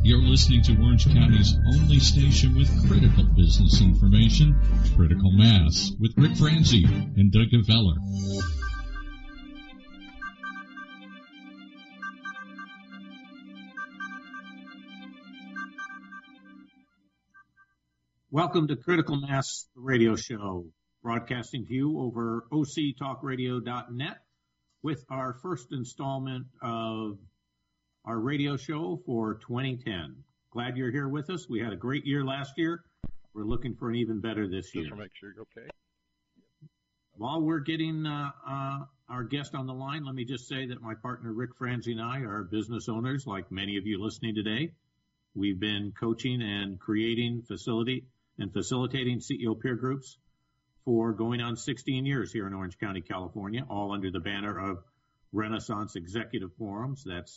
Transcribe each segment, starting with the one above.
You're listening to Orange County's only station with critical business information, Critical Mass, with Rick Franzi and Doug Gaveller. Welcome to Critical Mass Radio Show, broadcasting to you over octalkradio.net with our first installment of our radio show for 2010. Glad you're here with us. We had a great year last year. We're looking for an even better this year. Just to make sure you're okay. While we're getting our guest on the line, let me just say that my partner Rick Franzi and I are business owners, like many of you listening today. We've been coaching and creating facilitating CEO peer groups for going on 16 years here in Orange County, California, all under the banner of Renaissance Executive Forums. That's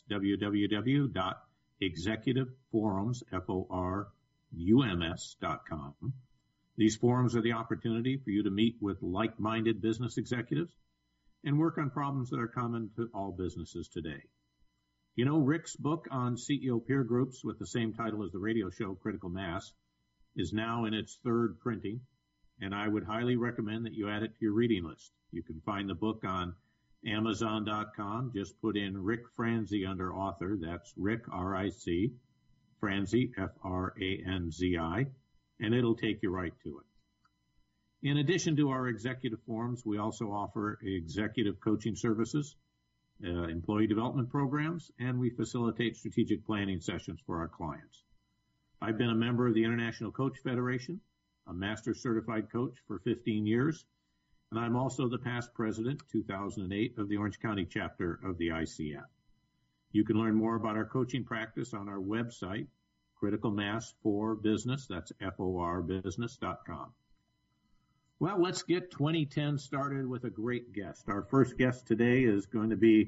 www.executiveforums.com. These forums are the opportunity for you to meet with like-minded business executives and work on problems that are common to all businesses today. You know, Rick's book on CEO peer groups with the same title as the radio show, Critical Mass, is now in its third printing, and I would highly recommend that you add it to your reading list. You can find the book on Amazon.com. Just put in Rick Franzi under author. That's Rick, R-I-C, Franzi, F-R-A-N-Z-I, and it'll take you right to it. In addition to our executive forums, we also offer executive coaching services, employee development programs, and we facilitate strategic planning sessions for our clients. I've been a member of the International Coach Federation, a master certified coach for 15 years, and I'm also the past president, 2008, of the Orange County chapter of the ICF. You can learn more about our coaching practice on our website, Critical Mass for Business, that's forbusiness.com. Well, let's get 2010 started with a great guest. Our first guest today is going to be,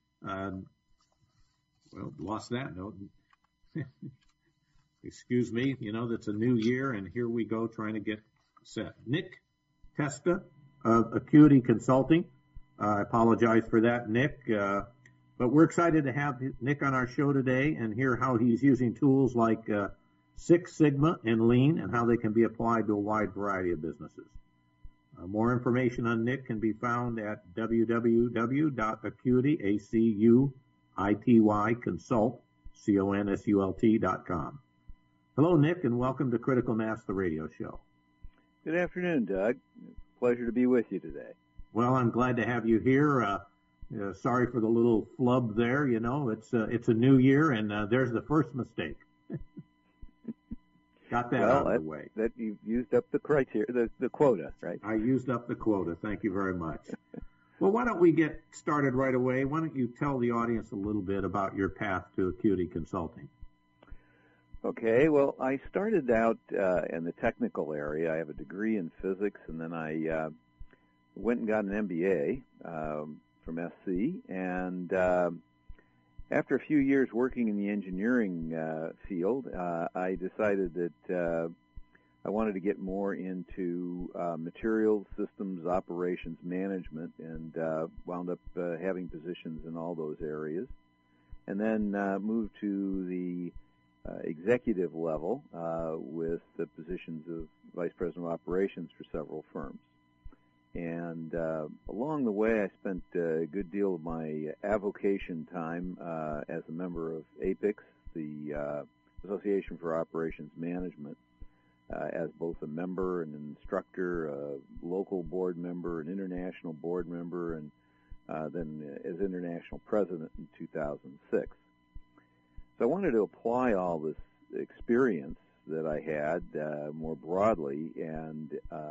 lost that note. Excuse me, that's a new year, and here we go trying to get set. Nick Testa of Acuity Consulting. I apologize for that, Nick, but we're excited to have Nick on our show today and hear how he's using tools like Six Sigma and Lean and how they can be applied to a wide variety of businesses. More information on Nick can be found at www.acuity.com. Hello, Nick, and welcome to Critical Mass, the radio show. Good afternoon, Doug. Pleasure to be with you today. Well, I'm glad to have you here. Sorry for the little flub there. It's a new year, and there's the first mistake. Got that out of the way. That you've used up the criteria, the quota, right? I used up the quota. Thank you very much. Well, why don't we get started right away? Why don't you tell the audience a little bit about your path to Acuity Consulting? Okay, well, I started out in the technical area. I have a degree in physics, and then I went and got an MBA from SC. And after a few years working in the engineering field, I decided that I wanted to get more into materials, systems, operations management, and wound up having positions in all those areas. And then moved to the executive level with the positions of Vice President of Operations for several firms. And along the way, I spent a good deal of my avocation time as a member of APICS, the Association for Operations Management, as both a member and an instructor, a local board member, an international board member, and then as international president in 2006. So I wanted to apply all this experience that I had more broadly, and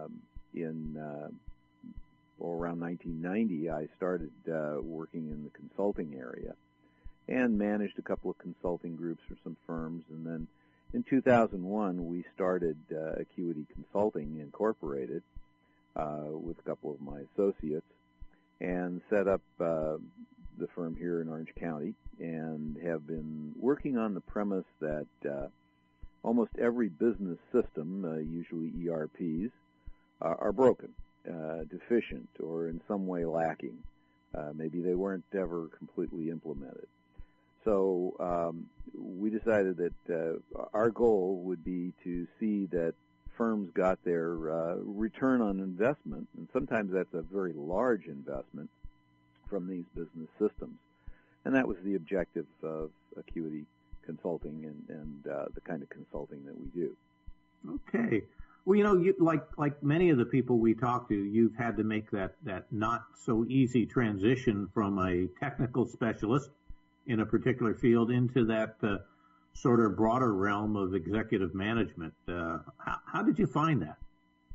around 1990, I started working in the consulting area and managed a couple of consulting groups for some firms. And then in 2001, we started Acuity Consulting Incorporated with a couple of my associates and set up the firm here in Orange County, and have been working on the premise that almost every business system, usually ERPs, are broken, deficient, or in some way lacking. Maybe they weren't ever completely implemented. So we decided that our goal would be to see that firms got their return on investment, and sometimes that's a very large investment from these business systems. And that was the objective of Acuity Consulting and the kind of consulting that we do. Okay. Well, you like many of the people we talk to, you've had to make that not so easy transition from a technical specialist in a particular field into that sort of broader realm of executive management. How did you find that?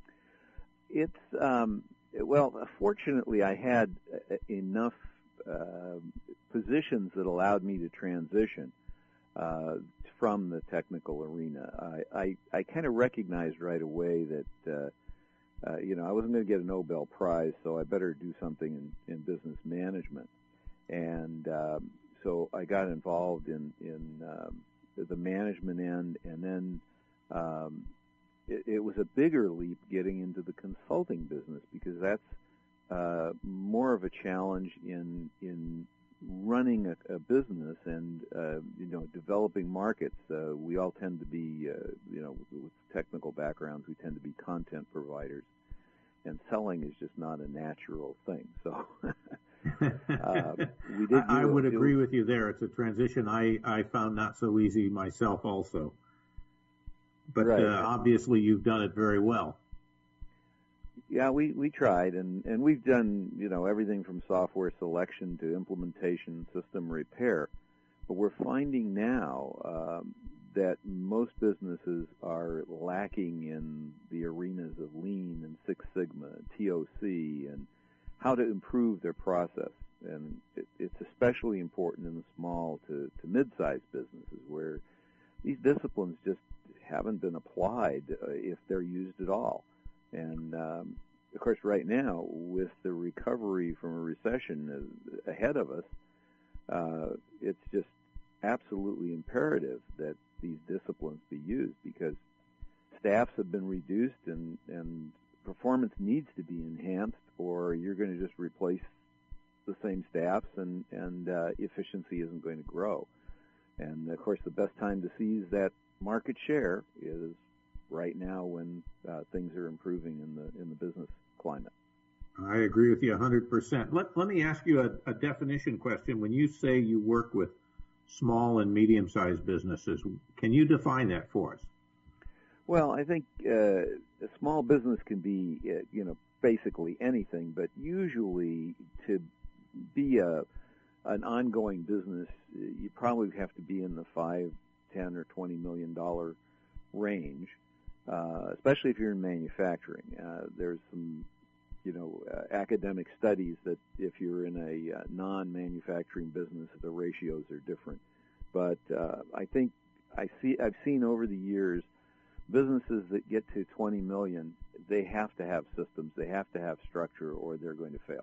It's well, fortunately, I had enough positions that allowed me to transition from the technical arena. I kind of recognized right away that I wasn't going to get a Nobel Prize, so I better do something in business management. And so I got involved in the management end, and then it was a bigger leap getting into the consulting business, because that's more of a challenge in running a business and developing markets. We all tend to be with technical backgrounds, we tend to be content providers, and selling is just not a natural thing. So we did. I would agree with you there. It's a transition I found not so easy myself also. But right. Obviously you've done it very well. Yeah, we tried, and we've done, everything from software selection to implementation, system repair. But we're finding now that most businesses are lacking in the arenas of Lean and Six Sigma, TOC, and how to improve their process. And it's especially important in the small to mid-sized businesses, where these disciplines just haven't been applied if they're used at all. And, of course, right now, with the recovery from a recession ahead of us, it's just absolutely imperative that these disciplines be used, because staffs have been reduced and performance needs to be enhanced, or you're going to just replace the same staffs and efficiency isn't going to grow. And, of course, the best time to seize that market share is right now when things are improving in the business climate. I agree with you 100%. Let me ask you a definition question. When you say you work with small and medium-sized businesses, can you define that for us? Well, I think a small business can be, basically anything, but usually to be an ongoing business, you probably have to be in the $5, $10, or $20 million range, especially if you're in manufacturing. There's some, academic studies that if you're in a non-manufacturing business, the ratios are different. But I think I've seen over the years businesses that get to 20 million, they have to have systems, they have to have structure, or they're going to fail.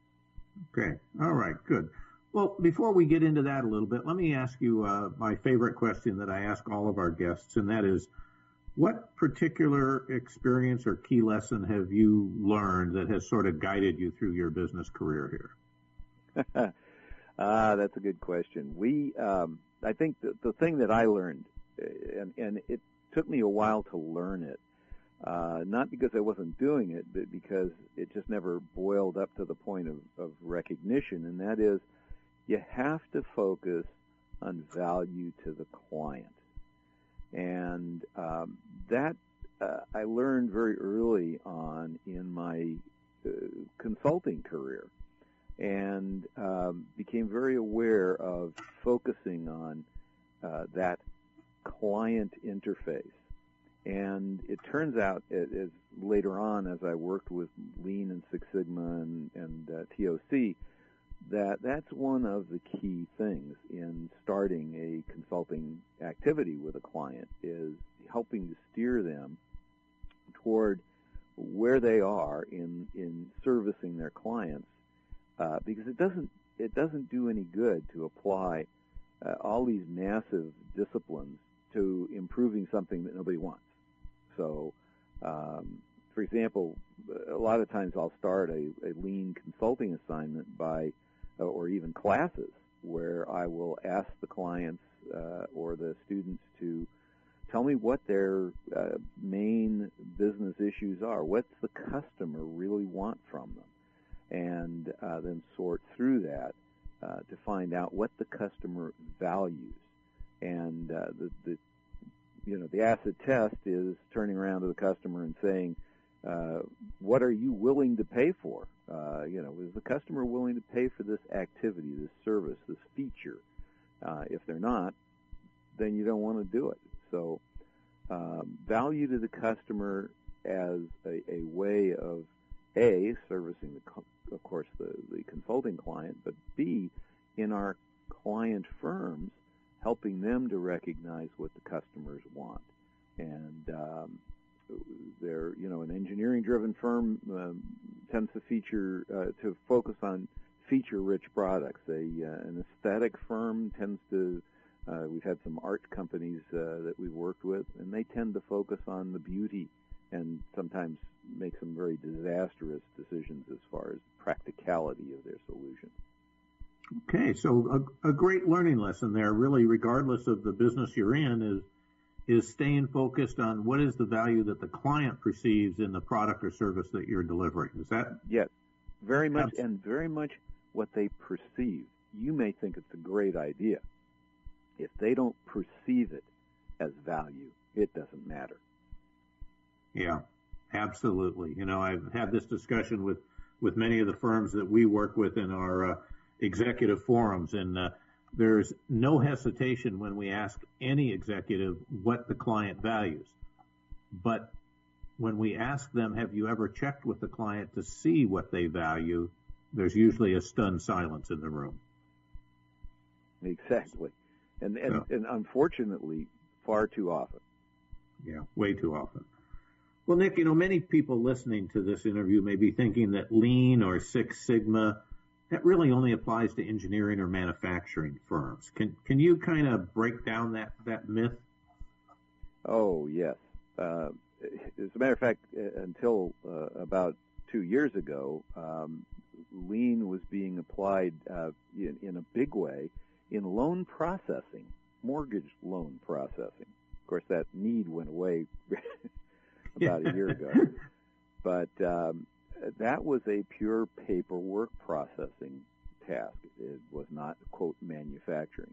Okay. All right. Good. Well, before we get into that a little bit, let me ask you my favorite question that I ask all of our guests, and that is, what particular experience or key lesson have you learned that has sort of guided you through your business career here? That's a good question. I think the thing that I learned, and it took me a while to learn it, not because I wasn't doing it, but because it just never boiled up to the point of recognition, and that is, you have to focus on value to the client. And that I learned very early on in my consulting career, and became very aware of focusing on that client interface. And it turns out, as later on, as I worked with Lean and Six Sigma and TOC, that's one of the key things in starting a consulting activity with a client, is helping to steer them toward where they are in servicing their clients, because it doesn't do any good to apply all these massive disciplines to improving something that nobody wants. So, for example, a lot of times I'll start a Lean consulting assignment or even classes, where I will ask the clients or the students to tell me what their main business issues are. What's the customer really want from them? And then sort through that to find out what the customer values. And the acid test is turning around to the customer and saying, what are you willing to pay for? Is the customer willing to pay for this activity, this service, this feature? If they're not, then you don't want to do it. So value to the customer as a way of, A, servicing, of course, the consulting client, but B, in our client firms, helping them to recognize what the customers want. And they're, an engineering-driven firm tends to focus on feature-rich products. An aesthetic firm tends to, we've had some art companies that we've worked with, and they tend to focus on the beauty and sometimes make some very disastrous decisions as far as practicality of their solution. Okay, so a great learning lesson there, really, regardless of the business you're in, is staying focused on what is the value that the client perceives in the product or service that you're delivering. Is that? Yes, very much, and very much what they perceive. You may think it's a great idea. If they don't perceive it as value, it doesn't matter. Yeah, absolutely. I've had this discussion with many of the firms that we work with in our executive forums, and there's no hesitation when we ask any executive what the client values. But when we ask them, have you ever checked with the client to see what they value, there's usually a stunned silence in the room. Exactly. And unfortunately, far too often. Yeah, way too often. Well, Nick, many people listening to this interview may be thinking that Lean or Six Sigma, that really only applies to engineering or manufacturing firms. Can you kind of break down that myth? Oh, yes. As a matter of fact, until about 2 years ago, Lean was being applied in a big way in loan processing, mortgage loan processing. Of course, that need went away about a year ago. But that was a pure paperwork processing task. It was not, quote, manufacturing.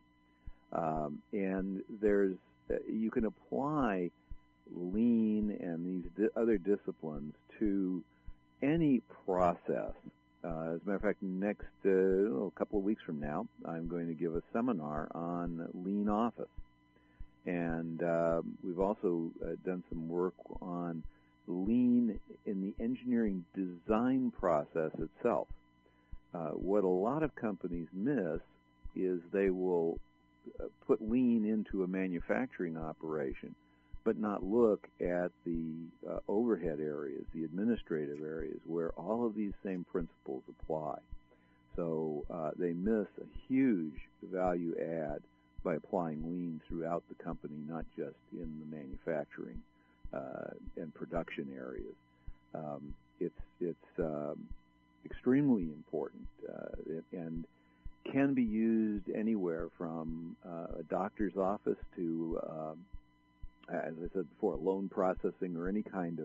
And you can apply Lean and these other disciplines to any process. As a matter of fact, next a couple of weeks from now, I'm going to give a seminar on Lean Office. And we've also done some work on Lean in the engineering design process itself. What a lot of companies miss is they will put Lean into a manufacturing operation, but not look at the overhead areas, the administrative areas, where all of these same principles apply. So they miss a huge value add by applying Lean throughout the company, not just in the manufacturing and production areas. It's extremely important and can be used anywhere from a doctor's office to, as I said before, loan processing or any kind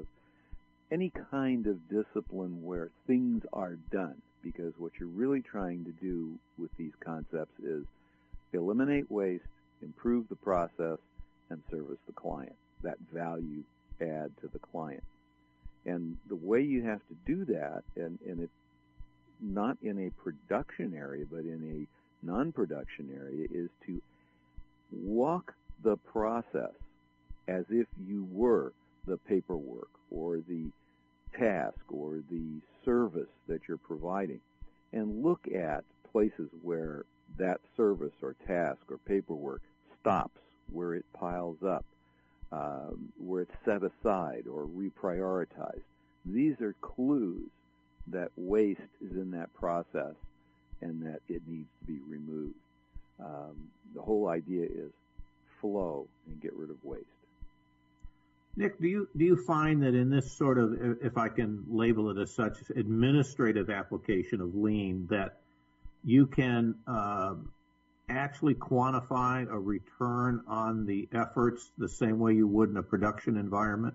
of discipline where things are done. Because what you're really trying to do with these concepts is eliminate waste, improve the process, and service the client. That value add to the client. And the way you have to do that, and it's not in a production area, but in a non-production area, is to walk the process as if you were the paperwork or the task or the service that you're providing, and look at places where that service or task or paperwork stops, where it piles up, where it's set aside or reprioritized. These are clues that waste is in that process and that it needs to be removed. The whole idea is flow and get rid of waste. Nick, do you find that in this sort of, if I can label it as such, administrative application of Lean, that you can actually quantify a return on the efforts the same way you would in a production environment?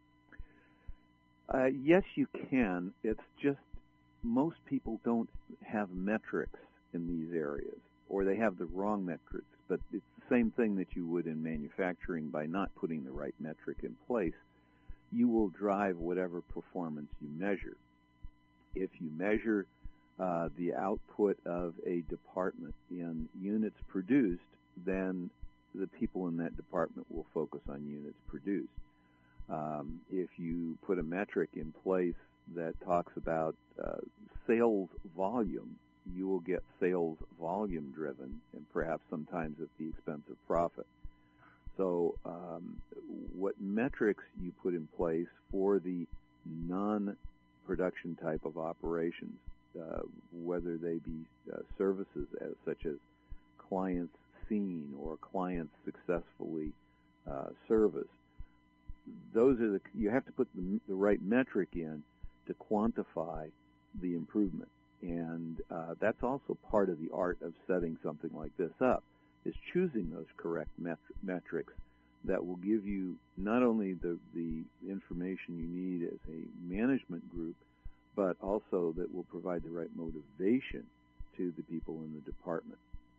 Yes, you can. It's just most people don't have metrics in these areas, or they have the wrong metrics. But it's the same thing that you would in manufacturing. By not putting the right metric in place, you will drive whatever performance you measure. If you measure the output of a department in units produced, then the people in that department will focus on units produced. If you put a metric in place that talks about sales volume, you will get sales volume driven, and perhaps sometimes at the expense of profit. So what metrics you put in place for the non-production type of operations, whether they be services such as clients seen or clients successfully serviced, those are you have to put the right metric in to quantify the improvement. And that's also part of the art of setting something like this up, is choosing those correct metrics that will give you not only the information you need as a management group, but also that will provide the right motivation to the people in the department.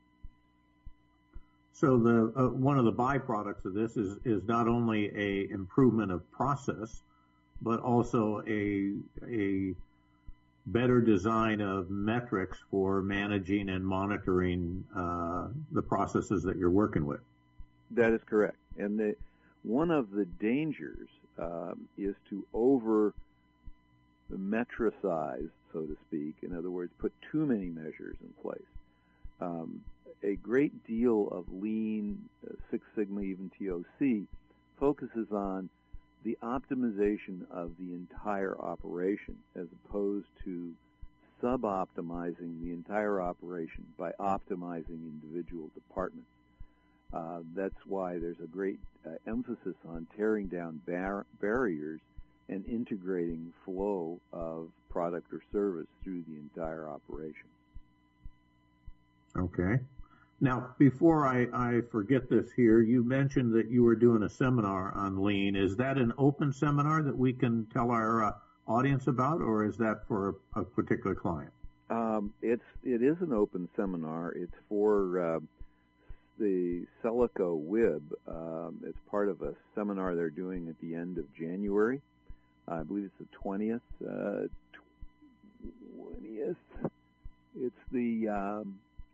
So one of the byproducts of this is not only a improvement of process, but also a better design of metrics for managing and monitoring the processes that you're working with. That is correct. And one of the dangers is to over-metricize, so to speak. In other words, put too many measures in place. A great deal of Lean, Six Sigma, even TOC, focuses on the optimization of the entire operation as opposed to sub-optimizing the entire operation by optimizing individual departments. That's why there's a great emphasis on tearing down barriers and integrating flow of product or service through the entire operation. Okay. Now, before I forget this here, you mentioned that you were doing a seminar on Lean. Is that an open seminar that we can tell our audience about, or is that for a particular client? It is an open seminar. It's for the Celico WIB. It's part of a seminar they're doing at the end of January. I believe it's the 20th. 20th. It's the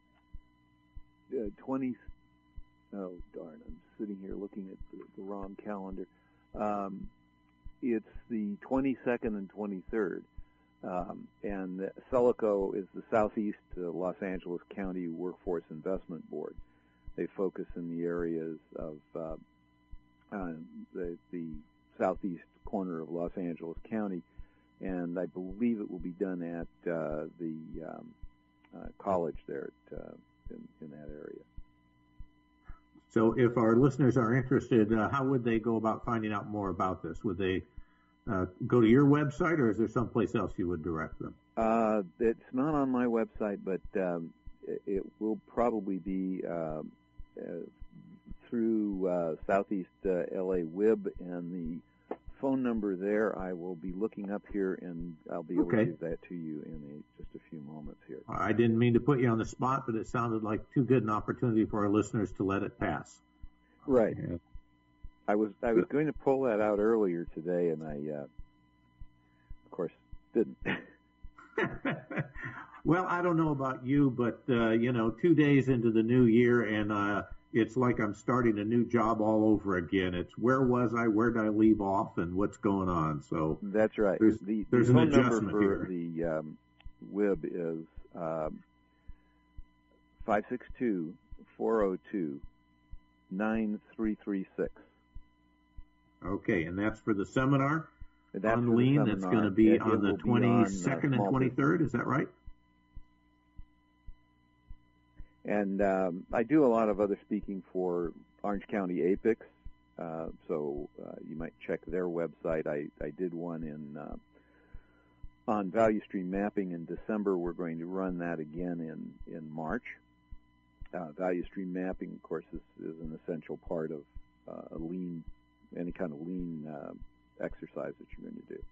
20th. Oh, darn. I'm sitting here looking at the wrong calendar. It's the 22nd and 23rd. And Celico is the Southeast Los Angeles County Workforce Investment Board. They focus in the areas of the southeast corner of Los Angeles County, and I believe it will be done at the college there in that area. So if our listeners are interested, how would they go about finding out more about this? Would they go to your website, or is there someplace else you would direct them? It's not on my website, but it will probably be through Southeast LA WIB, and the phone number there I will be looking up here, and I'll be able to give that to you in just a few moments here. I didn't mean to put you on the spot, but it sounded like too good an opportunity for our listeners to let it pass. Right. Yeah. I was going to pull that out earlier today, and I, of course, didn't. Well, I don't know about you, but 2 days into the new year, and it's like I'm starting a new job all over again. It's where was I, where did I leave off, and what's going on. So that's right. There's an adjustment number for here. The WIB is 562-402-9336. Okay, and that's for the seminar on Lean. That's going to be on the 22nd and 23rd. Is that right? And I do a lot of other speaking for Orange County APICS, so you might check their website. I did one on value stream mapping in December. We're going to run that again in March. Value stream mapping, of course, is an essential part of any kind of lean exercise that you're going to do.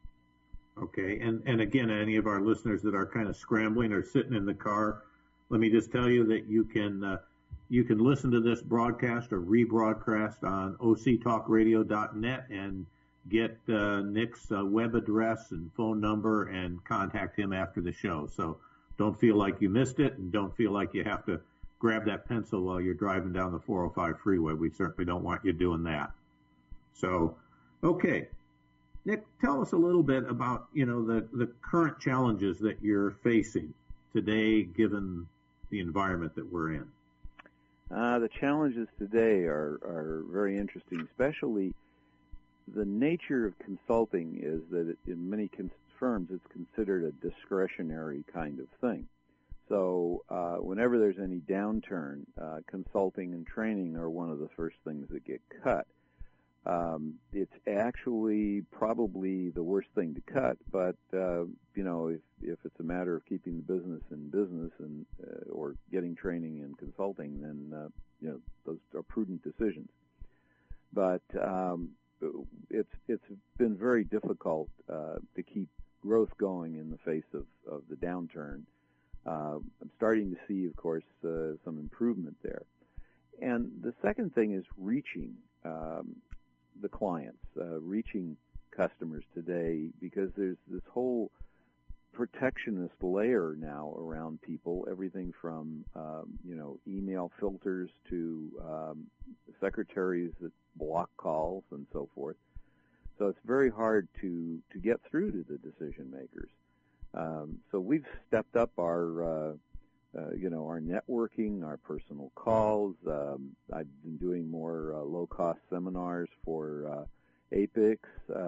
Okay, and again, any of our listeners that are kind of scrambling or sitting in the car, let me just tell you that you can listen to this broadcast or rebroadcast on octalkradio.net and get Nick's web address and phone number and contact him after the show. So don't feel like you missed it, and don't feel like you have to grab that pencil while you're driving down the 405 freeway. We certainly don't want you doing that. So, okay. Nick, tell us a little bit about, the current challenges that you're facing today, given the environment that we're in. The challenges today are very interesting, especially the nature of consulting is that in many firms it's considered a discretionary kind of thing. So whenever there's any downturn, consulting and training are one of the first things that get cut. It's actually probably the worst thing to cut, but if it's a matter of keeping the business in business and or getting training and consulting, then those are prudent decisions. But it's been very difficult to keep growth going in the face of the downturn. I'm starting to see, of course, some improvement there. And the second thing is reaching the clients, reaching customers today, because there's this whole protectionist layer now around people, everything from email filters to secretaries that block calls and so forth. So it's very hard to get through to the decision makers. So we've stepped up our networking, our personal calls. I've been doing more low-cost seminars for APIX,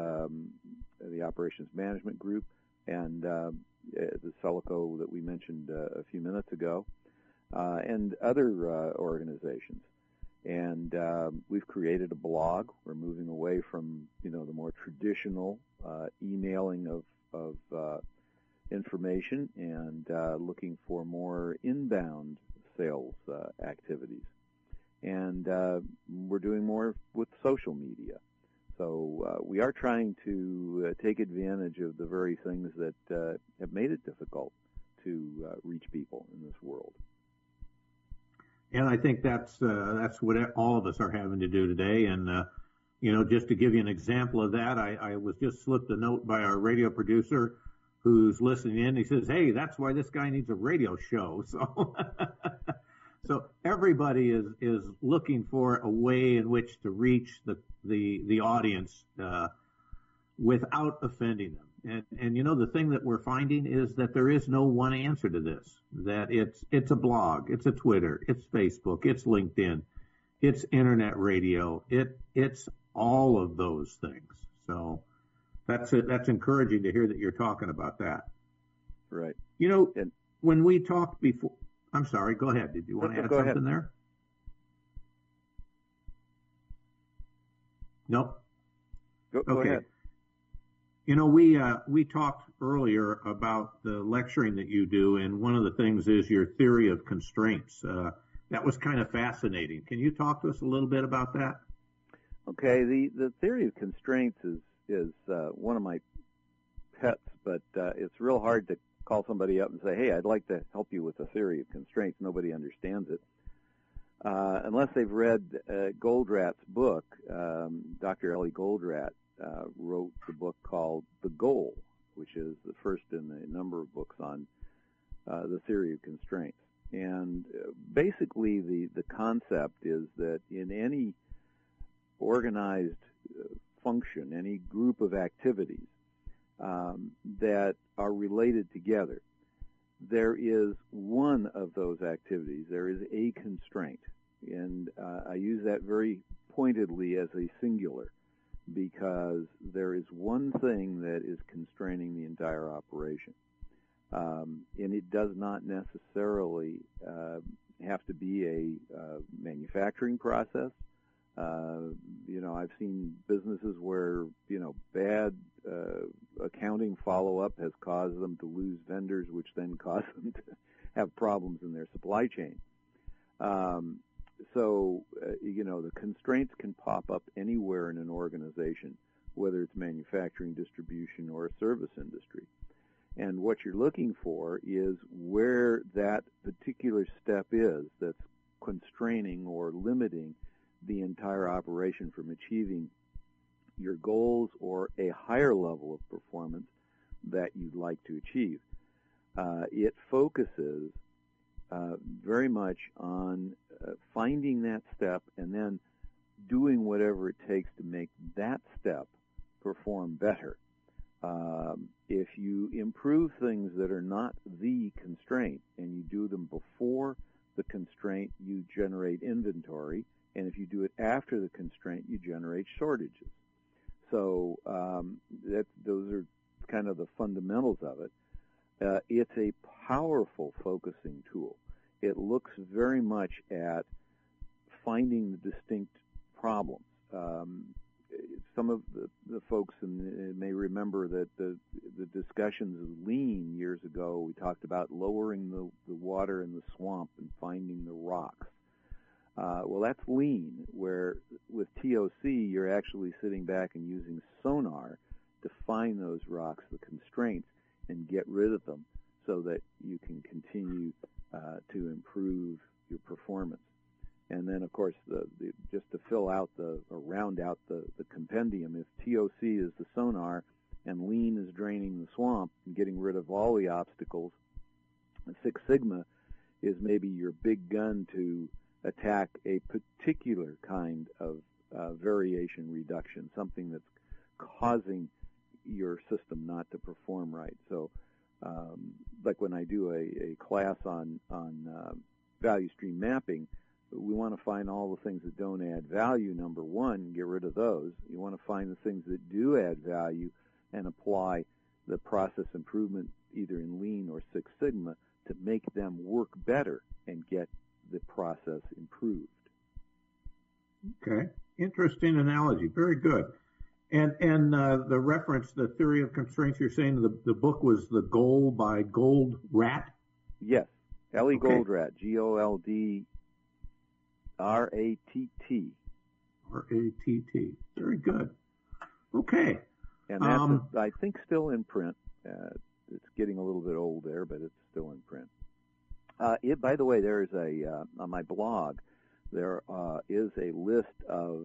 the Operations Management Group, and the Celico that we mentioned a few minutes ago, and other organizations. And we've created a blog. We're moving away from the more traditional emailing of information and looking for more inbound sales activities. And we're doing more with social media. So we are trying to take advantage of the very things that have made it difficult to reach people in this world. And I think that's what all of us are having to do today. And just to give you an example of that, I was just slipped a note by our radio producer who's listening in. He says, "Hey, that's why this guy needs a radio show." So, so everybody is looking for a way in which to reach the audience without offending them. And the thing that we're finding is that there is no one answer to this. That it's a blog, it's a Twitter, it's Facebook, it's LinkedIn, it's internet radio, it's all of those things. So that's encouraging to hear that you're talking about that. Right. When we talked before, I'm sorry, go ahead. Did you want to add something there? No? Go ahead. We talked earlier about the lecturing that you do, and one of the things is your theory of constraints. That was kind of fascinating. Can you talk to us a little bit about that? Okay. The theory of constraints is one of my pets, but it's real hard to call somebody up and say, "Hey, I'd like to help you with the theory of constraints." Nobody understands it. Unless they've read Goldrat's book. Dr. Ellie Goldratt wrote the book called The Goal, which is the first in a number of books on the theory of constraints. And basically the concept is that in any organized function, any group of activities that are related together, there is one of those activities, there is a constraint. And I use that very pointedly as a singular, because there is one thing that is constraining the entire operation. And it does not necessarily have to be a manufacturing process. I've seen businesses where, bad accounting follow-up has caused them to lose vendors, which then cause them to have problems in their supply chain. The constraints can pop up anywhere in an organization, whether it's manufacturing, distribution, or a service industry. And what you're looking for is where that particular step is that's constraining or limiting the entire operation from achieving your goals or a higher level of performance that you'd like to achieve. It focuses very much on finding that step and then doing whatever it takes to make that step perform better. If you improve things that are not the constraint and you do them before the constraint, you generate inventory, and if you do it after the constraint, you generate shortages. So those are kind of the fundamentals of it. It's a powerful focusing tool. It looks very much at finding the distinct problems. Some of the folks may remember that the discussions of lean years ago, we talked about lowering the water in the swamp and finding the rocks. Well, that's lean, where with TOC, you're actually sitting back and using sonar to find those rocks, the constraints, and get rid of them so that you can continue to improve your performance. And then, of course, just to round out the compendium, if TOC is the sonar and lean is draining the swamp and getting rid of all the obstacles, and Six Sigma is maybe your big gun to attack a particular kind of variation reduction, something that's causing your system not to perform right. So, like when I do a class on value stream mapping, we want to find all the things that don't add value, number one, get rid of those. You want to find the things that do add value and apply the process improvement either in Lean or Six Sigma to make them work better and get the process improved. Okay. Interesting analogy. Very good. And the reference, the theory of constraints, you're saying the book was The Goal by Goldratt? Yes. Ellie Goldratt, Goldratt. R-A-T-T. R-A-T-T. Very good. Okay. And that's, I think, still in print. It's getting a little bit old there, but it's still in print. By the way, there is on my blog, there is a list of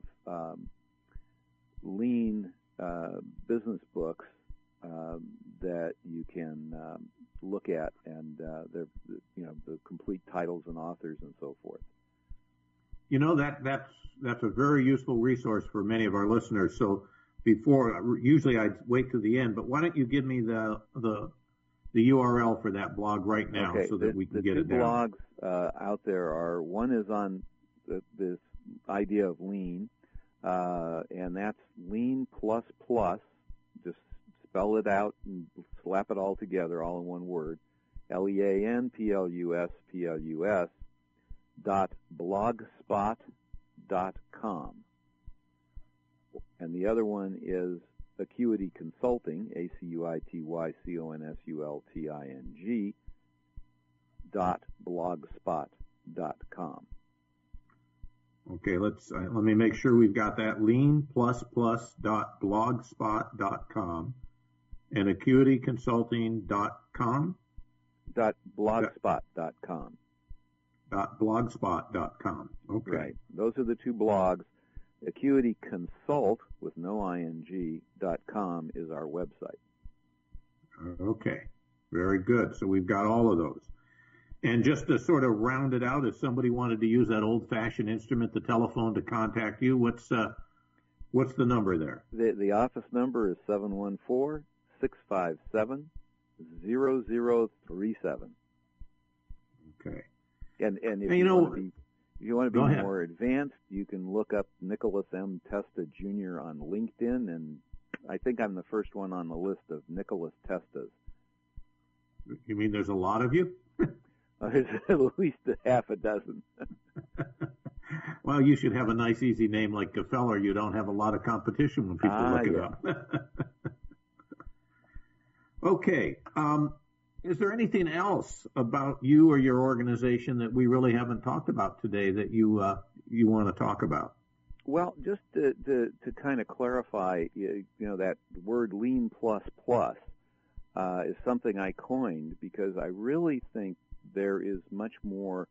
lean business books that you can look at, and they're the complete titles and authors and so forth. That's a very useful resource for many of our listeners. So usually I wait to the end, but why don't you give me the URL for that blog right now so that we can get it down. The two blogs out there are, one is on this idea of lean, and that's Lean++. Just spell it out and slap it all together, all in one word. LEANPLUS .blogspot.com. And the other one is Acuity Consulting, ACUITYCONSULTING .blogspot.com. Okay, let me make sure we've got that. lean++.blogspot.com and acuityconsulting.com. .blogspot.com. .blogspot.com. Okay. Right. Those are the two blogs. Acuity Consult with no ing.com is our website. Okay. Very good. So we've got all of those. And just to sort of round it out, if somebody wanted to use that old-fashioned instrument, the telephone, to contact you, what's the number there? The office number is 714-657-0037. Okay. And if you want to be more advanced, you can look up Nicholas M. Testa Jr. on LinkedIn, and I think I'm the first one on the list of Nicholas Testas. You mean there's a lot of you? There's at least a half a dozen. Well, you should have a nice, easy name like Gefeller. You don't have a lot of competition when people look it up. Okay. Is there anything else about you or your organization that we really haven't talked about today that you want to talk about? Well, just to kind of clarify, that word lean plus plus is something I coined because I really think there is much more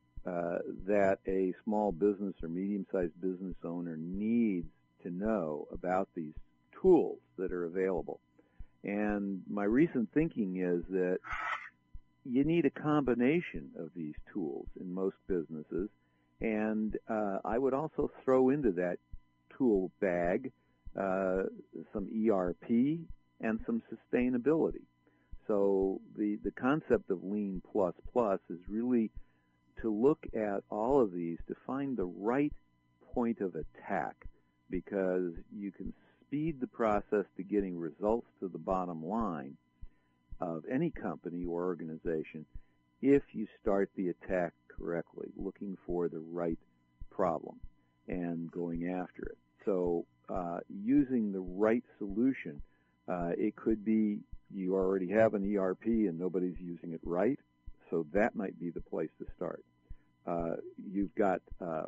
that a small business or medium-sized business owner needs to know about these tools that are available. And my recent thinking is that you need a combination of these tools in most businesses. And I would also throw into that tool bag some ERP and some sustainability. So the concept of Lean plus plus is really to look at all of these to find the right point of attack, because you can speed the process to getting results to the bottom line of any company or organization if you start the attack correctly, looking for the right problem and going after it. So using the right solution, it could be you already have an ERP and nobody's using it right, so that might be the place to start. You've got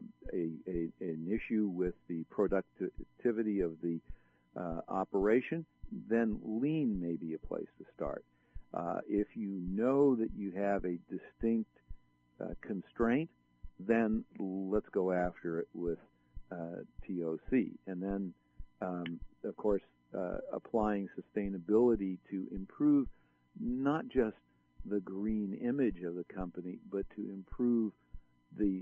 an issue with the productivity of the operation, then lean may be a place to start. If you know that you have a distinct constraint, then let's go after it with TOC. And then, of course, applying sustainability to improve not just the green image of the company, but to improve the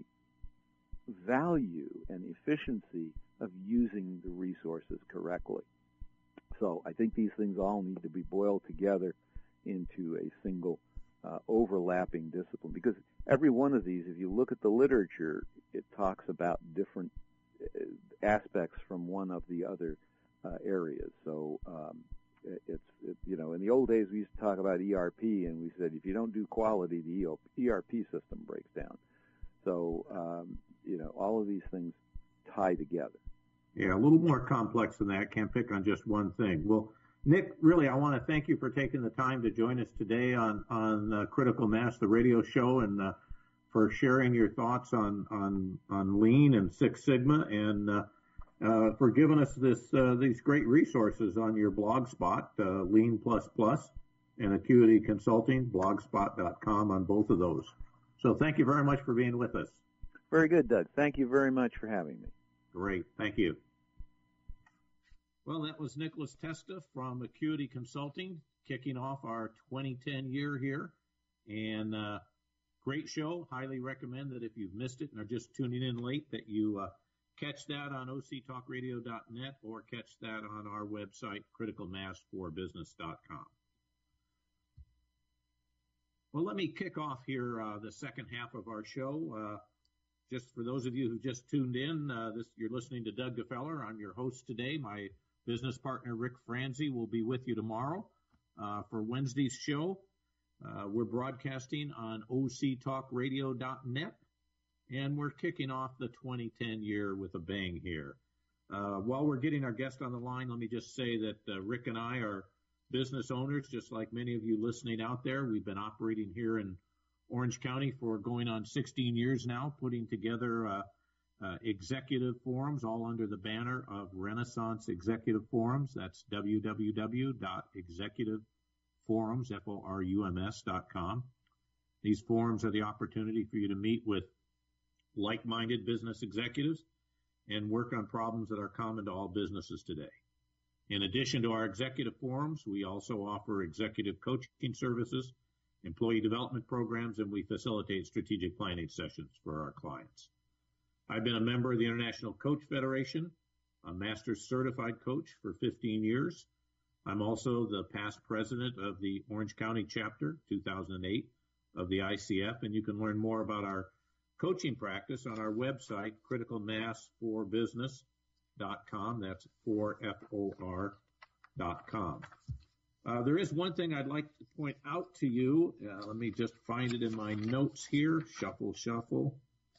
value and efficiency of using the resources correctly. So I think these things all need to be boiled together into a single overlapping discipline, because every one of these, if you look at the literature, it talks about different aspects from one of the other areas. So in the old days we used to talk about ERP, and we said if you don't do quality, the ERP system breaks down. So all of these things tie together. Yeah, a little more complex than that. Can't pick on just one thing. Well, Nick, really, I want to thank you for taking the time to join us today on Critical Mass, the radio show, and for sharing your thoughts on Lean and Six Sigma, and for giving us these great resources on your blogspot, Lean plus plus, and Acuity Consulting, blogspot.com on both of those. So thank you very much for being with us. Very good, Doug. Thank you very much for having me. Great. Thank you. Well, that was Nicholas Testa from Acuity Consulting, kicking off our 2010 year here. And great show. Highly recommend that if you've missed it and are just tuning in late, that you catch that on octalkradio.net or catch that on our website, criticalmass4business.com. Well, let me kick off here the second half of our show. Just for those of you who just tuned in, you're listening to Doug Gefeller. I'm your host today. My business partner, Rick Franzi, will be with you tomorrow for Wednesday's show. We're broadcasting on octalkradio.net, and we're kicking off the 2010 year with a bang here. While we're getting our guest on the line, let me just say that Rick and I are business owners, just like many of you listening out there. We've been operating here in Orange County for going on 16 years now, putting together executive forums, all under the banner of Renaissance Executive Forums. That's www.executiveforums.com. These forums are the opportunity for you to meet with like-minded business executives and work on problems that are common to all businesses today. In addition to our executive forums, we also offer executive coaching services, employee development programs, and we facilitate strategic planning sessions for our clients. I've been a member of the International Coach Federation, a Master's Certified Coach for 15 years. I'm also the past president of the Orange County chapter, 2008, of the ICF, and you can learn more about our coaching practice on our website, criticalmass4business.com. That's 4FOR.com. There is one thing I'd like to point out to you. Let me just find it in my notes here. Shuffle.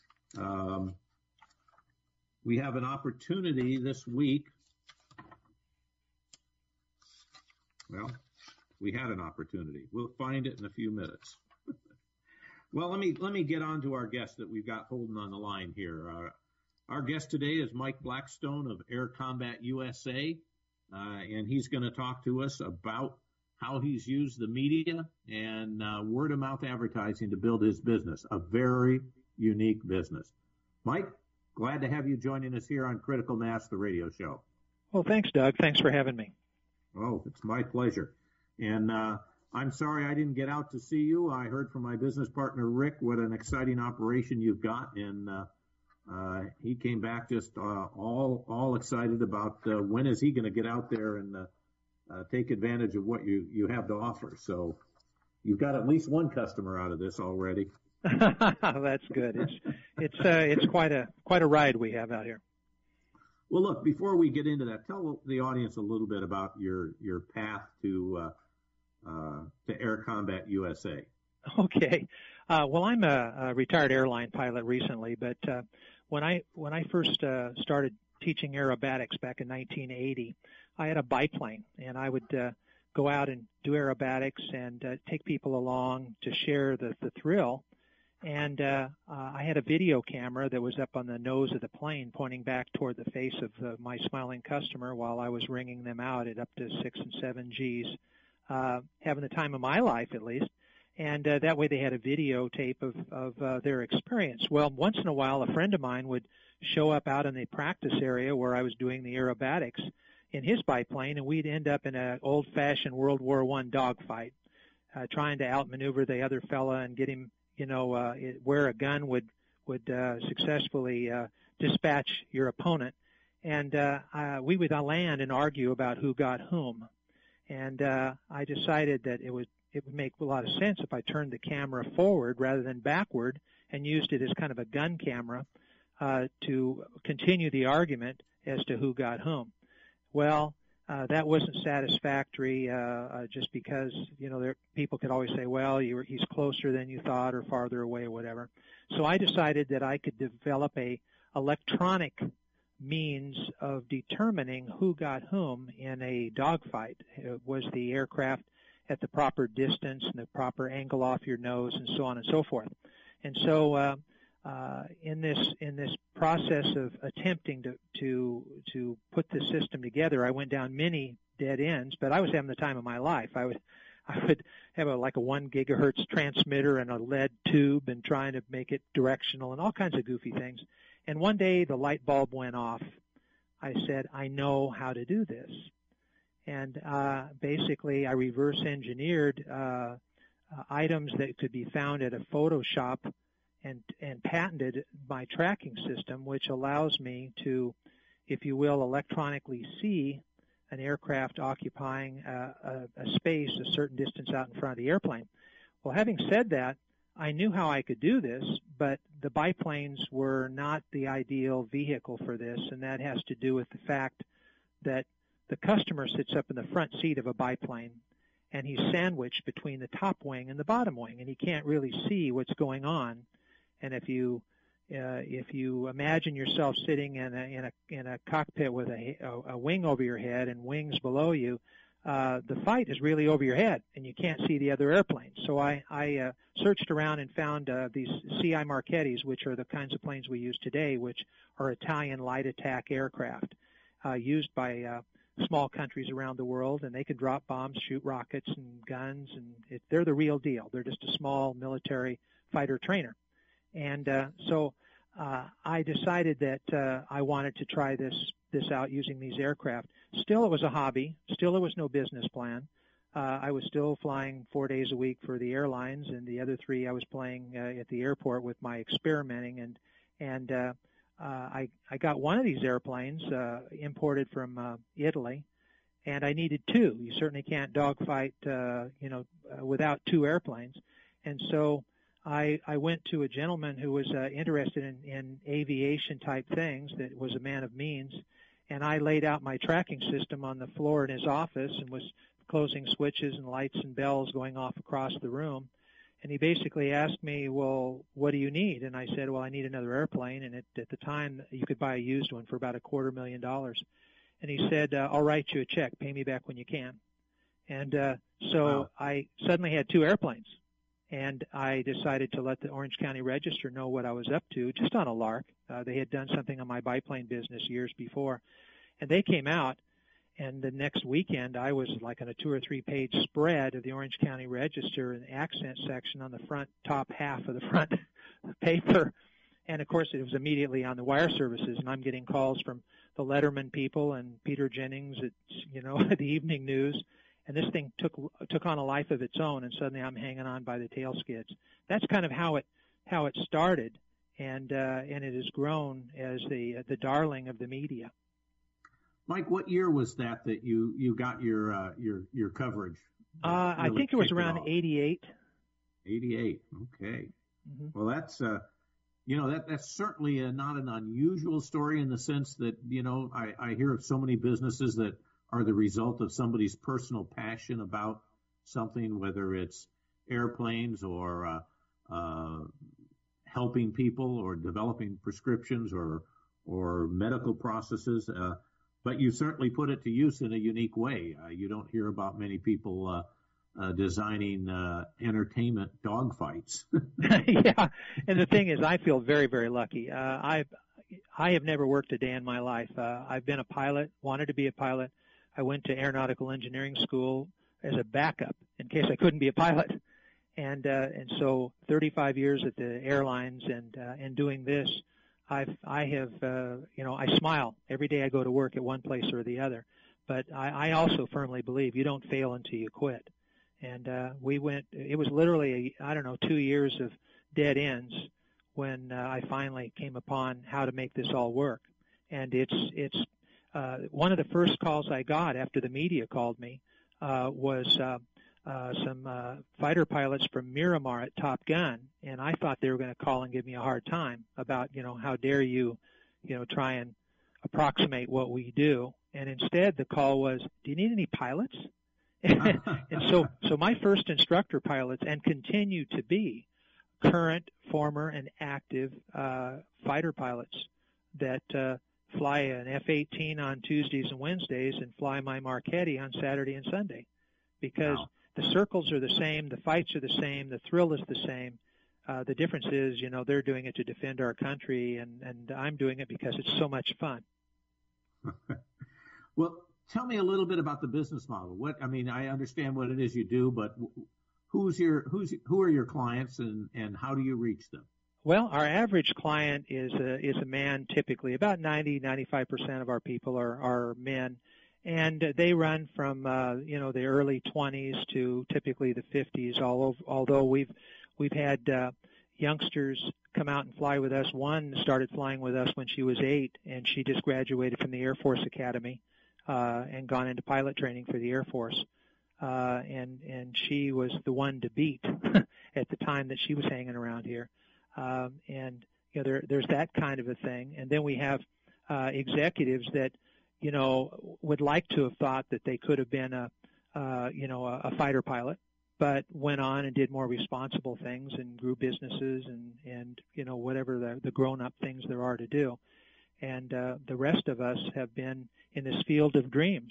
We have an opportunity this week. Well, We had an opportunity. We'll find it in a few minutes. Well, let me get on to our guest that we've got holding on the line here. Our guest today is Mike Blackstone of Air Combat USA, and he's going to talk to us about how he's used the media and word-of-mouth advertising to build his business, a very unique business. Mike, glad to have you joining us here on Critical Mass, the radio show. Well, thanks, Doug. Thanks for having me. Oh, it's my pleasure. And I'm sorry I didn't get out to see you. I heard from my business partner, Rick, what an exciting operation you've got, and he came back just all excited about when is he going to get out there and take advantage of what you have to offer. So you've got at least one customer out of this already. That's good. It's quite a ride we have out here. Well, look, before we get into that, tell the audience a little bit about your path to Air Combat USA. Okay. Well, I'm a retired airline pilot recently, but when I first started teaching aerobatics back in 1980, I had a biplane, and I would go out and do aerobatics and take people along to share the thrill. And I had a video camera that was up on the nose of the plane pointing back toward the face of my smiling customer while I was ringing them out at up to 6 and 7 Gs, having the time of my life at least. And that way they had a videotape of their experience. Well, once in a while, a friend of mine would show up out in the practice area where I was doing the aerobatics in his biplane, and we'd end up in an old-fashioned World War I dogfight, trying to outmaneuver the other fella and get him, where a gun would successfully dispatch your opponent. And we would land and argue about who got whom. And I decided that it would make a lot of sense if I turned the camera forward rather than backward and used it as kind of a gun camera to continue the argument as to who got whom. Well, that wasn't satisfactory just because, people could always say, well, he's closer than you thought or farther away or whatever. So I decided that I could develop a electronic means of determining who got whom in a dogfight. Was the aircraft at the proper distance and the proper angle off your nose and so on and so forth. And so in this process of attempting to put the system together, I went down many dead ends, but I was having the time of my life. I would have a 1 gigahertz transmitter and a lead tube and trying to make it directional and all kinds of goofy things. And one day the light bulb went off. I said, I know how to do this. And basically I reverse engineered items that could be found at a Photoshop and patented my tracking system, which allows me to, if you will, electronically see an aircraft occupying a space a certain distance out in front of the airplane. Well, having said that, I knew how I could do this, but the biplanes were not the ideal vehicle for this, and that has to do with the fact that the customer sits up in the front seat of a biplane, and he's sandwiched between the top wing and the bottom wing, and he can't really see what's going on. And if you imagine yourself sitting in a cockpit with a wing over your head and wings below you, the fight is really over your head, and you can't see the other airplanes. So I searched around and found these CI Marchettis, which are the kinds of planes we use today, which are Italian light attack aircraft used by small countries around the world, and they can drop bombs, shoot rockets and guns, and they're the real deal. They're just a small military fighter trainer. And so I decided that I wanted to try this out using these aircraft. Still, it was a hobby. Still, there was no business plan. I was still flying 4 days a week for the airlines, and the other 3 I was playing at the airport with my experimenting. And I got one of these airplanes imported from Italy, and I needed 2. You certainly can't dogfight, without 2 airplanes. And so I went to a gentleman who was interested in aviation type things, that was a man of means, and I laid out my tracking system on the floor in his office and was closing switches and lights and bells going off across the room. And he basically asked me, well, what do you need? And I said, well, I need another airplane. And at the time, you could buy a used one for about $250,000. And he said, I'll write you a check. Pay me back when you can. And so I suddenly had 2 airplanes, and I decided to let the Orange County Register know what I was up to, just on a lark. They had done something on my biplane business years before, and they came out, and the next weekend I was like on a 2 or 3 page spread of the Orange County Register in the accent section on the front top half of the front paper. And of course it was immediately on the wire services, and I'm getting calls from the Letterman people and Peter Jennings at, the evening news. And this thing took on a life of its own, and suddenly I'm hanging on by the tail skids. That's kind of how it started, and it has grown as the darling of the media. Mike, what year was that you got your coverage? I think it was around 88. 88. Okay. Mm-hmm. Well, that's that's certainly not an unusual story in the sense that I hear of so many businesses that are the result of somebody's personal passion about something, whether it's airplanes or helping people or developing prescriptions or medical processes. But you certainly put it to use in a unique way. You don't hear about many people designing entertainment dogfights. Yeah, and the thing is, I feel very, very lucky. I have never worked a day in my life. I've been a pilot, wanted to be a pilot. I went to aeronautical engineering school as a backup in case I couldn't be a pilot, and so 35 years at the airlines and doing this, I smile every day I go to work at one place or the other. But I also firmly believe you don't fail until you quit. And it was literally 2 years of dead ends when I finally came upon how to make this all work. And it's one of the first calls I got after the media called me was some fighter pilots from Miramar at Top Gun, and I thought they were going to call and give me a hard time about, how dare you, try and approximate what we do. And instead the call was, do you need any pilots? And so my first instructor pilots, and continue to be current, former, and active fighter pilots that fly an F-18 on Tuesdays and Wednesdays and fly my Marchetti on Saturday and Sunday, because the circles are the same, the fights are the same, the thrill is the same. The difference is, they're doing it to defend our country, and I'm doing it because it's so much fun. Well, tell me a little bit about the business model. I understand what it is you do, but who are your clients, and how do you reach them? Well, our average client is a man typically. About 95% of our people are men, and they run from the early 20s to typically the 50s. Although we've had youngsters come out and fly with us. One started flying with us when she was 8, and she just graduated from the Air Force Academy and gone into pilot training for the Air Force. And she was the one to beat at the time that she was hanging around here. There's that kind of a thing. And then we have executives that would like to have thought that they could have been a fighter pilot, but went on and did more responsible things and grew businesses and whatever the grown-up things there are to do. And the rest of us have been in this field of dreams,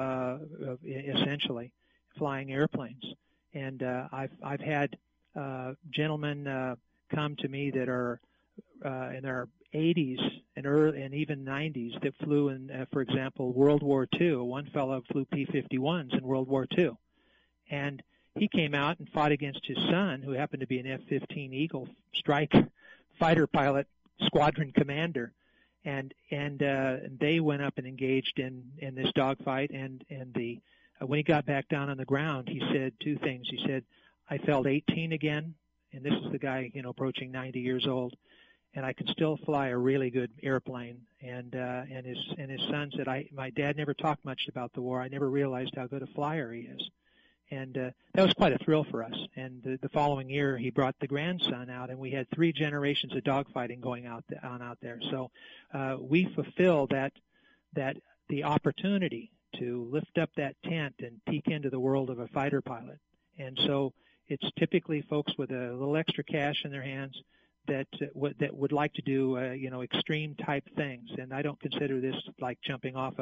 essentially flying airplanes. And I've had gentlemen come to me that are in their 80s and even 90s that flew in, for example, World War II. One fellow flew P-51s in World War II, and he came out and fought against his son, who happened to be an F-15 Eagle strike fighter pilot, squadron commander, and they went up and engaged in this dogfight. And when he got back down on the ground, he said 2 things. He said, "I felt 18 again," and this is the guy approaching 90 years old, and I can still fly a really good airplane. And his son said, my dad never talked much about the war. I never realized how good a flyer he is. And that was quite a thrill for us. And the following year, he brought the grandson out, and we had 3 generations of dogfighting going out there. So we fulfill that the opportunity to lift up that tent and peek into the world of a fighter pilot. And so it's typically folks with a little extra cash in their hands that would like to do extreme type things. And I don't consider this like jumping off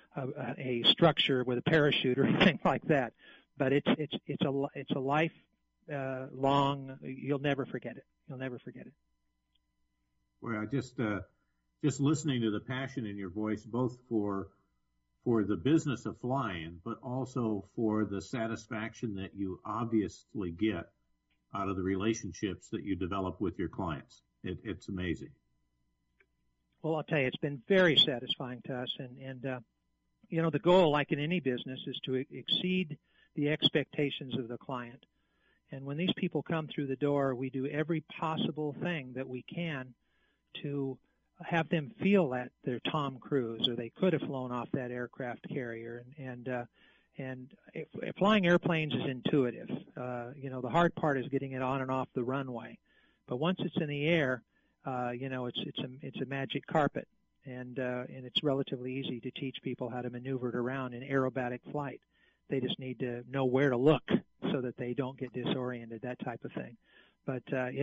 a structure with a parachute or anything like that. But it's a life long. You'll never forget it. You'll never forget it. Well, just listening to the passion in your voice, both for the business of flying, but also for the satisfaction that you obviously get out of the relationships that you develop with your clients. It's amazing. Well, I'll tell you, it's been very satisfying to us, and the goal, like in any business, is to exceed the expectations of the client. And when these people come through the door, we do every possible thing that we can to have them feel that they're Tom Cruise, or they could have flown off that aircraft carrier. And flying airplanes is intuitive. The hard part is getting it on and off the runway. But once it's in the air, it's a magic carpet, and it's relatively easy to teach people how to maneuver it around in aerobatic flight. They just need to know where to look so that they don't get disoriented, that type of thing. But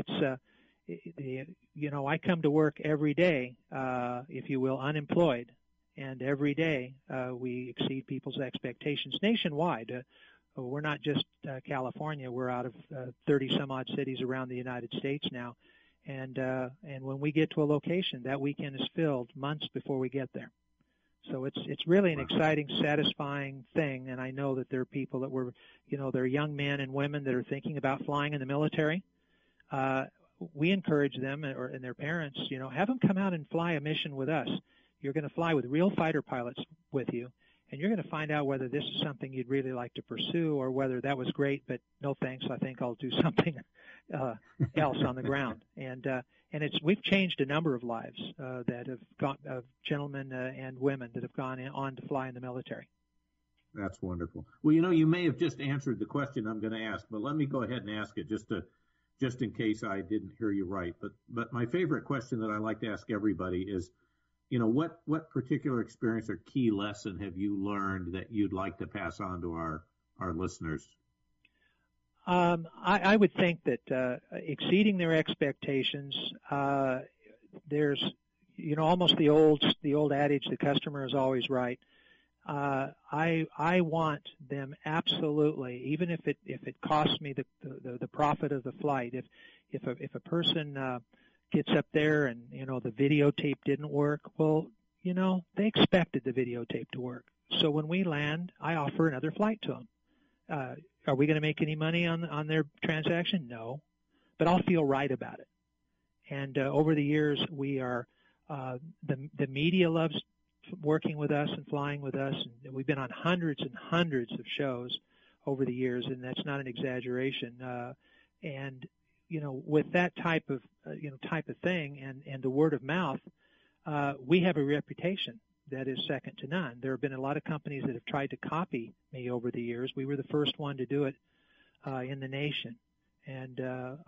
I come to work every day, if you will, unemployed, and every day we exceed people's expectations nationwide. We're not just California. We're out of 30-some-odd cities around the United States now. And when we get to a location, that weekend is filled months before we get there. So it's really an exciting, satisfying thing. And I know that there are people that they're young men and women that are thinking about flying in the military. We encourage them and their parents, have them come out and fly a mission with us. You're going to fly with real fighter pilots with you, and you're going to find out whether this is something you'd really like to pursue, or whether that was great, but no thanks. I think I'll do something else on the ground. And we've changed a number of lives that have gone, gentlemen and women that have gone on to fly in the military. That's wonderful. Well, you may have just answered the question I'm going to ask, but let me go ahead and ask it just in case I didn't hear you right. But my favorite question that I like to ask everybody is, what particular experience or key lesson have you learned that you'd like to pass on to our listeners? I would think that exceeding their expectations, there's almost the old adage, the customer is always right. I want them absolutely, even if it costs me the profit of the flight. If a person gets up there and the videotape didn't work, well, they expected the videotape to work. So when we land, I offer another flight to them. Are we going to make any money on their transaction? No, but I'll feel right about it. And over the years, we are the media loves working with us and flying with us, and we've been on hundreds and hundreds of shows over the years, and that's not an exaggeration. And with that type of thing and the word of mouth, we have a reputation that is second to none. There have been a lot of companies that have tried to copy me over the years. We were the first one to do it in the nation, and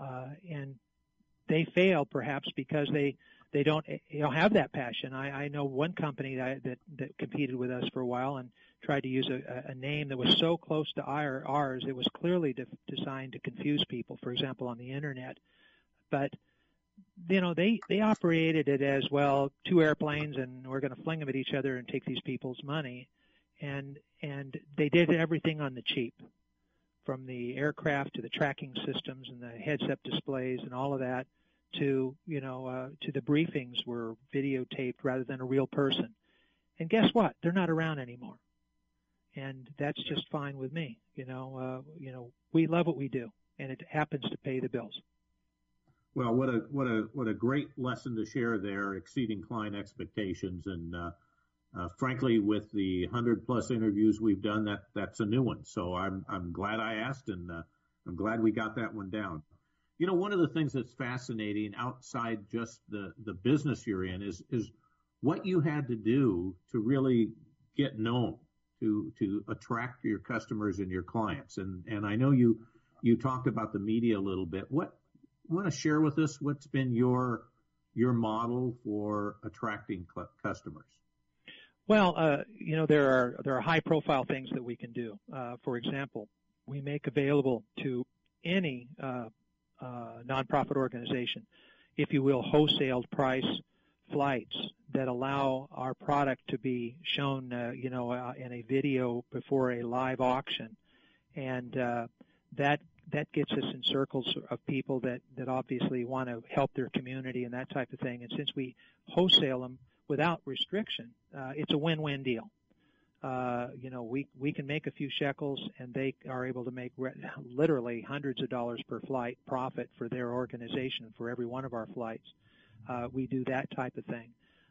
they fail perhaps because they don't have that passion. I know one company that competed with us for a while and tried to use a name that was so close to ours, it was clearly designed to confuse people, for example, on the internet. But they operated it as, well, two airplanes and we're going to fling them at each other and take these people's money, and they did everything on the cheap, from the aircraft to the tracking systems and the heads-up displays and all of that, to the briefings were videotaped rather than a real person. And guess what? They're not around anymore, and that's just fine with me. We love what we do, and it happens to pay the bills. Well, what a great lesson to share there, exceeding client expectations, and frankly, with the 100+ interviews we've done, that's a new one. So I'm glad I asked, and I'm glad we got that one down. One of the things that's fascinating outside just the business you're in is what you had to do to really get known, to attract your customers and your clients. And I know you talked about the media a little bit. What want to share with us what's been your model for attracting customers? Well, there are high-profile things that we can do. For example, we make available to any nonprofit organization, if you will, wholesaled price flights that allow our product to be shown, in a video before a live auction, and that gets us in circles of people that obviously want to help their community and that type of thing. And since we wholesale them without restriction, it's a win-win deal. We can make a few shekels, and they are able to make literally hundreds of dollars per flight profit for their organization for every one of our flights. We do that type of thing.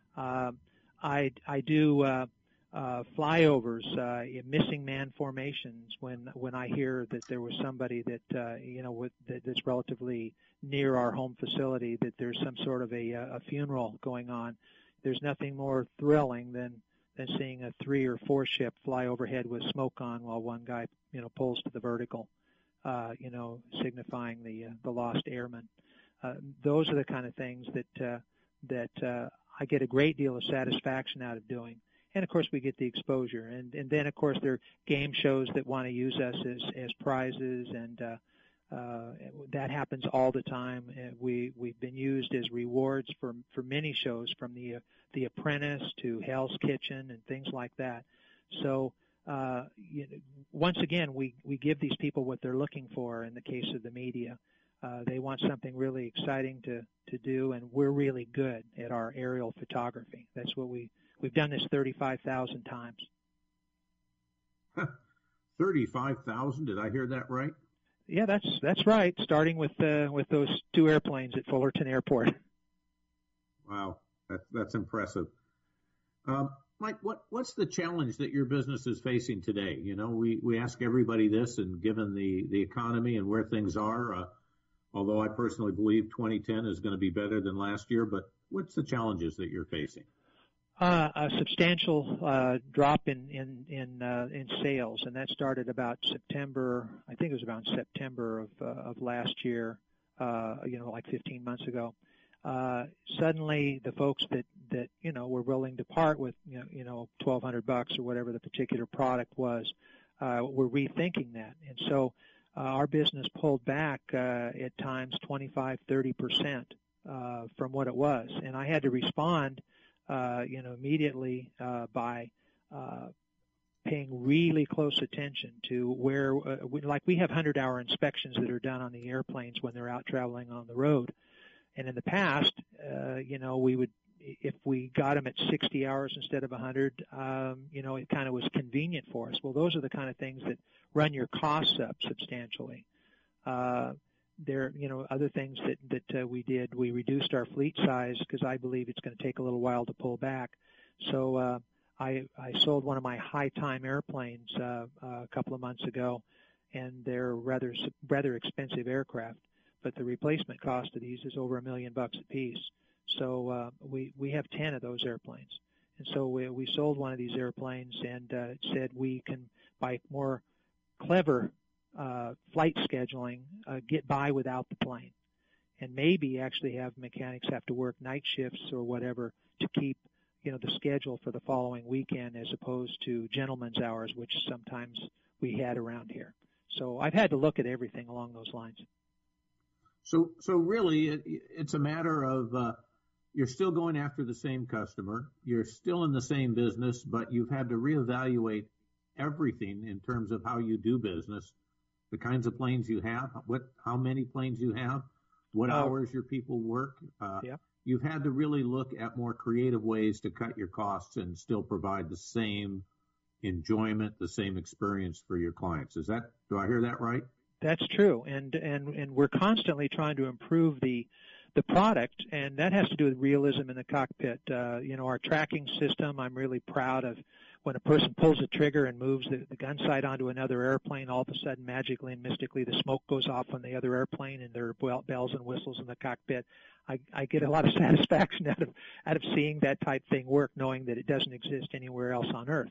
I do flyovers, missing man formations. When I hear that there was somebody that that's relatively near our home facility, that there's some sort of a funeral going on, there's nothing more thrilling than seeing a 3 or 4 ship fly overhead with smoke on while one guy pulls to the vertical, signifying the lost airman. Those are the kind of things that I get a great deal of satisfaction out of doing. And of course we get the exposure, and then of course there are game shows that want to use us as prizes, and that happens all the time. We've been used as rewards for many shows, from the Apprentice to Hell's Kitchen and things like that. So once again, we give these people what they're looking for. In the case of the media, they want something really exciting to do, and we're really good at our aerial photography. That's what we've done this 35,000 times. 35,000? Did I hear that right? Yeah, that's right. Starting with those 2 airplanes at Fullerton Airport. Wow, that's impressive. Mike, what's the challenge that your business is facing today? We ask everybody this, and given the economy and where things are, although I personally believe 2010 is going to be better than last year, but what's the challenges that you're facing? A substantial drop in sales, and that started about September. I think it was around September of last year. Like 15 months ago. Suddenly, the folks that were willing to part with $1,200 or whatever the particular product was, were rethinking that, and so our business pulled back at times 25-30% from what it was, and I had to respond. Immediately by paying really close attention to where, we have 100-hour inspections that are done on the airplanes when they're out traveling on the road. And in the past, we would, if we got them at 60 hours instead of 100, it kind of was convenient for us. Well, those are the kind of things that run your costs up substantially. There, other things that we did. We reduced our fleet size because I believe it's going to take a little while to pull back. So I sold one of my high-time airplanes a couple of months ago, and they're rather expensive aircraft. But the replacement cost of these is over $1 million a piece. So we have 10 of those airplanes, and so we sold one of these airplanes and said we can, by more clever flight scheduling, get by without the plane, and maybe actually have mechanics have to work night shifts or whatever to keep the schedule for the following weekend, as opposed to gentlemen's hours, which sometimes we had around here. So I've had to look at everything along those lines. So really, it's a matter of you're still going after the same customer, you're still in the same business, but you've had to reevaluate everything in terms of how you do business. The kinds of planes you have, how many planes you have, what hours your people work. Yeah. You've had to really look at more creative ways to cut your costs and still provide the same enjoyment, the same experience for your clients. Do I hear that right? That's true, and we're constantly trying to improve the product, and that has to do with realism in the cockpit. Our tracking system, I'm really proud of. When a person pulls a trigger and moves the gun sight onto another airplane, all of a sudden, magically and mystically, the smoke goes off on the other airplane, and there are bells and whistles in the cockpit. I get a lot of satisfaction out of seeing that type thing work, knowing that it doesn't exist anywhere else on Earth.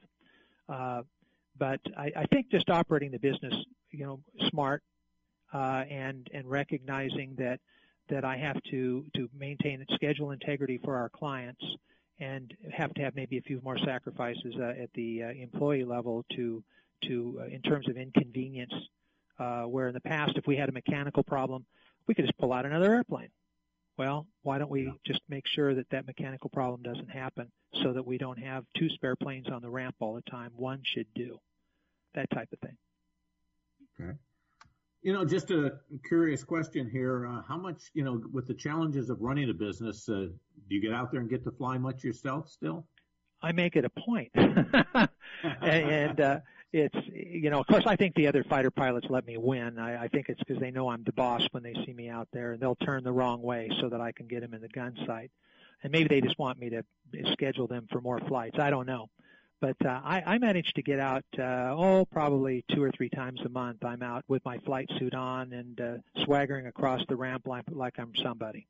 But I think just operating the business, smart, and recognizing that I have to maintain schedule integrity for our clients, and have to have maybe a few more sacrifices at the employee level to in terms of inconvenience. Where in the past, if we had a mechanical problem, we could just pull out another airplane. Well, why don't we just make sure that that mechanical problem doesn't happen so that we don't have two spare planes on the ramp all the time? One should do. That type of thing. Okay. Just a curious question here. How much, with the challenges of running a business, do you get out there and get to fly much yourself still? I make it a point. and it's, of course, I think the other fighter pilots let me win. I think it's because they know I'm the boss when they see me out there, and they'll turn the wrong way so that I can get them in the gun sight. And maybe they just want me to schedule them for more flights. I don't know. But I managed to get out, probably 2 or 3 times a month. I'm out with my flight suit on and swaggering across the ramp like I'm somebody.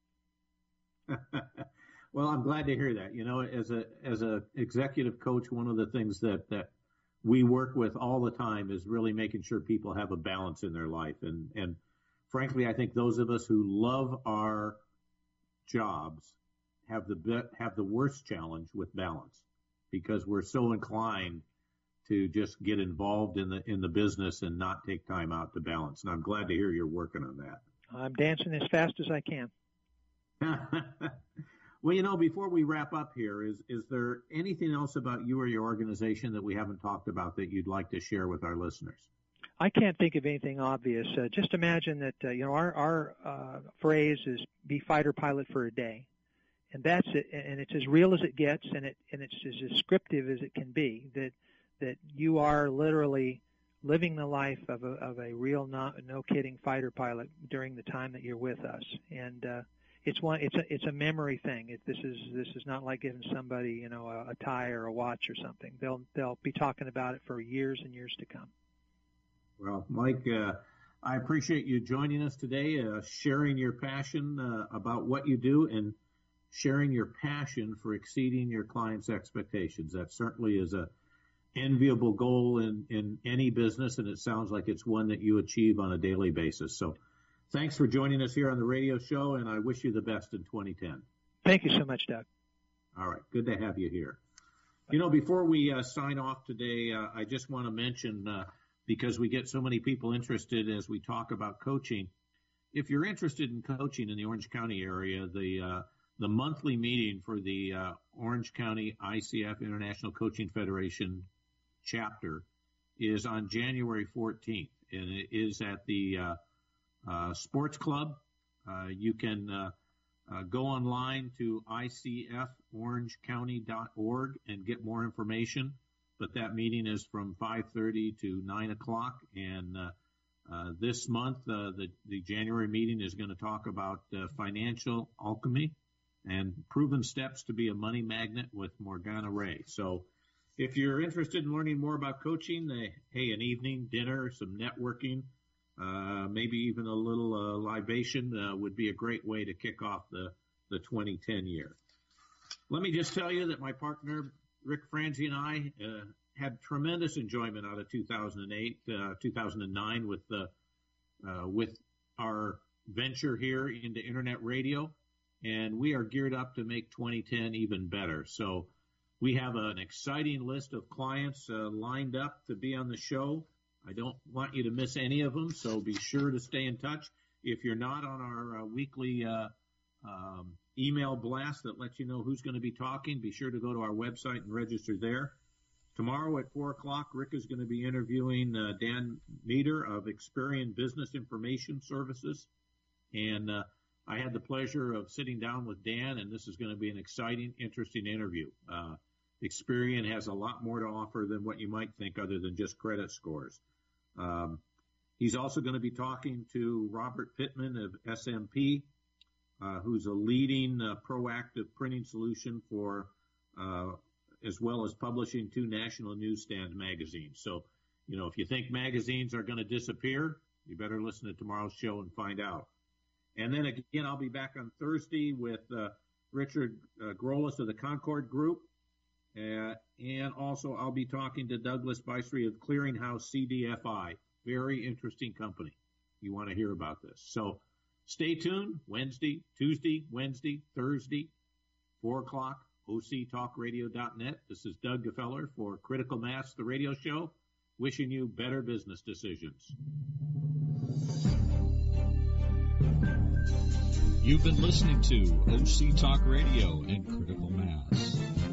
Well, I'm glad to hear that. As a executive coach, one of the things that we work with all the time is really making sure people have a balance in their life. And frankly, I think those of us who love our jobs have the worst challenge with balance, because we're so inclined to just get involved in the business and not take time out to balance. And I'm glad to hear you're working on that. I'm dancing as fast as I can. Well, before we wrap up here, is there anything else about you or your organization that we haven't talked about that you'd like to share with our listeners? I can't think of anything obvious. Just imagine that, our phrase is be fighter pilot for a day. And that's it, and it's as real as it gets, and it's as descriptive as it can be. That you are literally living the life of a real, no kidding fighter pilot during the time that you're with us. And it's a memory thing. This is not like giving somebody a tie or a watch or something. They'll be talking about it for years and years to come. Well, Mike, I appreciate you joining us today, sharing your passion about what you do and sharing your passion for exceeding your clients' expectations. That certainly is a enviable goal in any business, and it sounds like it's one that you achieve on a daily basis. So thanks for joining us here on the radio show, and I wish you the best in 2010. Thank you so much, Doug. All right. Good to have you here. Before we sign off today, I just want to mention, because we get so many people interested as we talk about coaching, if you're interested in coaching in the Orange County area, the monthly meeting for the Orange County ICF International Coaching Federation chapter is on January 14th, and it is at the Sports Club. You can go online to icforangecounty.org and get more information, but that meeting is from 5:30 to 9 o'clock, and this month the January meeting is going to talk about financial alchemy and proven steps to be a money magnet with Morgana Ray. So if you're interested in learning more about coaching, an evening dinner, some networking, maybe even a little libation would be a great way to kick off the 2010 year. Let me just tell you that my partner, Rick Franzi, and I had tremendous enjoyment out of 2009 with our venture here into internet radio. And we are geared up to make 2010 even better. So we have an exciting list of clients lined up to be on the show. I don't want you to miss any of them, so be sure to stay in touch. If you're not on our weekly email blast that lets you know who's going to be talking, be sure to go to our website and register there. Tomorrow at 4 o'clock, Rick is going to be interviewing Dan Meter of Experian Business Information Services. And I had the pleasure of sitting down with Dan, and this is going to be an exciting, interesting interview. Experian has a lot more to offer than what you might think other than just credit scores. He's also going to be talking to Robert Pittman of SMP, who's a leading proactive printing solution for as well as publishing 2 national newsstand magazines. So, if you think magazines are going to disappear, you better listen to tomorrow's show and find out. And then again, I'll be back on Thursday with Richard Grolis of the Concord Group. And also I'll be talking to Douglas Bystry of Clearinghouse CDFI. Very interesting company. You want to hear about this. So stay tuned. Tuesday, Wednesday, Thursday, 4 o'clock, octalkradio.net. This is Doug Gefeller for Critical Mass, the radio show, wishing you better business decisions. You've been listening to OC Talk Radio and Critical Mass.